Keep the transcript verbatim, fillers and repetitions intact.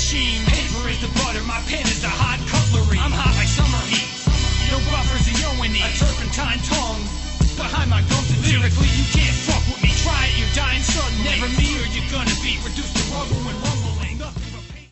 machine. Paper is the butter, my pen is the hot cutlery. I'm hot like summer heat. No buffers and yo-in-e. A turpentine tongue behind my gums, and lyrically you can't